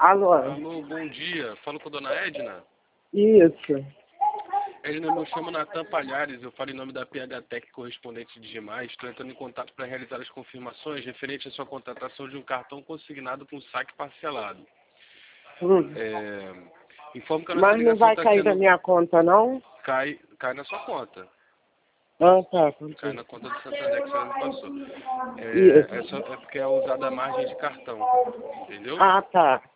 Alô? Alô, bom dia. Falo com a dona Edna. Isso. Edna, me chamo Natan Palhares. Eu falo em nome da PHTEC correspondente de Gemais. Estou entrando em contato para realizar as confirmações referente à sua contratação de um cartão consignado com saque parcelado. Informo que a nossa Mas não ligação vai está cair sendo... da minha conta, não? Cai na sua conta. Ah, tá. Cai na conta do Santander que você me passou. Isso. É porque é usada a margem de cartão. Entendeu? Ah, tá.